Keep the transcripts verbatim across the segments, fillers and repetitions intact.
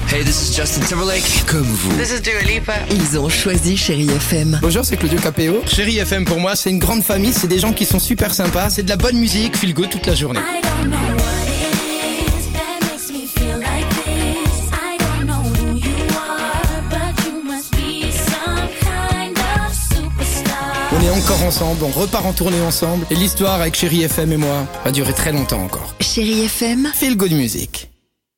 Hey, this is Justin Timberlake. Comme vous. This is Dua Lipa. Ils ont choisi Chérie F M. Bonjour, c'est Claudio Capéo. Chérie F M pour moi, c'est une grande famille, c'est des gens qui sont super sympas, c'est de la bonne musique, feel good toute la journée. On est encore ensemble, on repart en tournée ensemble, et l'histoire avec Chérie F M et moi va durer très longtemps encore. Chérie F M, Feel good music.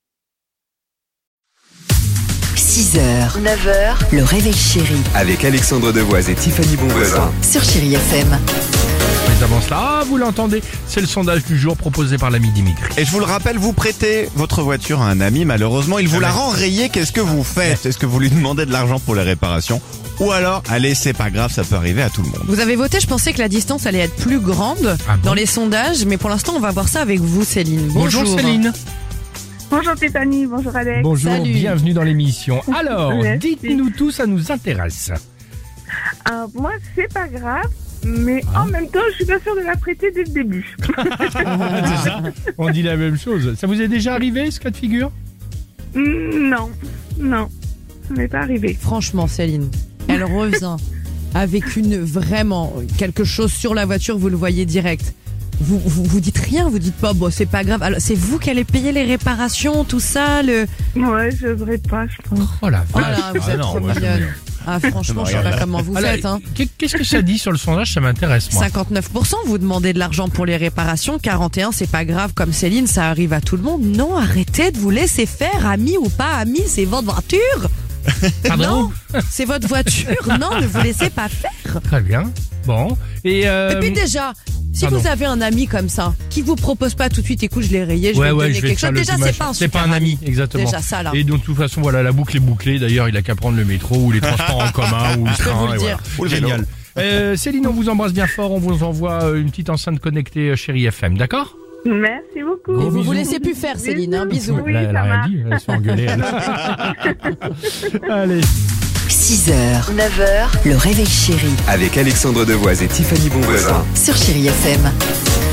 six heures, neuf heures, le réveil chéri Avec Alexandre Devoise et Tiffany Bonvoisin. sur Chérie F M. Mais avant cela, ah, vous l'entendez, c'est le sondage du jour proposé par l'ami Dimitri. Et je vous le rappelle, vous prêtez votre voiture à un ami, malheureusement, il vous la rend rayée, qu'est-ce que vous faites? Est-ce que vous lui demandez de l'argent pour les réparations? Ou alors, allez, c'est pas grave, ça peut arriver à tout le monde. Vous avez voté, je pensais que la distance allait être plus grande Ah bon dans les sondages, mais pour l'instant on va voir ça avec vous Céline. Bonjour, Bonjour Céline. Bonjour Stéphanie, bonjour Alex. Bonjour, Salut. bienvenue dans l'émission. Alors, Merci. dites-nous tout, ça nous intéresse. Euh, moi, c'est pas grave, mais Ah. en même temps, je suis pas sûre de la prêter dès le début. C'est ça, on dit la même chose. Ça vous est déjà arrivé ce cas de figure? Mm, non, non, ça m'est pas arrivé. Franchement Céline, elle revient avec une vraiment quelque chose sur la voiture, vous le voyez direct. Vous, vous, vous dites rien, vous dites pas, bon c'est pas grave. Alors c'est vous qui allez payer les réparations, tout ça, le... Ouais, je devrais pas, je pense. Oh la Oh vache. là, vous Ah êtes non, trop moi, je- mignonne. Ah franchement, je sais pas comment vous Alors, faites hein. Qu'est-ce que ça dit sur le sondage? Ça m'intéresse moi. cinquante-neuf pour cent vous demandez de l'argent pour les réparations, quarante et un c'est pas grave comme Céline, ça arrive à tout le monde. Non, arrêtez de vous laisser faire, amis ou pas amis, c'est votre voiture. Pardon? Non, c'est votre voiture. Non, ne vous laissez pas faire. Très bien. Bon. Et, euh, Et puis déjà, si pardon. vous avez un ami comme ça, qui vous propose pas tout de suite, écoute, je l'ai rayé, je ouais, vais te ouais, donner je vais quelque te faire chose. le Déjà, petit c'est machin. pas un C'est super pas un ami, exactement. Déjà ça là. Et donc, de toute façon, voilà, la boucle est bouclée. D'ailleurs, il a qu'à prendre le métro ou les transports en commun ou le peux train. vous le et dire. voilà. Ou le vélo. Génial. Euh, Céline, on vous embrasse bien fort. On vous envoie euh, une petite enceinte connectée euh, Chérie F M, d'accord? Merci beaucoup. Et vous bisous. vous laissez plus faire, Céline, hein, bisous. Oui, Là, elle a ça rien marche. dit. Elle se fait engueuler. elle. Allez. six heures, neuf heures, le réveil chéri Avec Alexandre Devoise et Tiffany Bonvoisin. sur Chérie F M.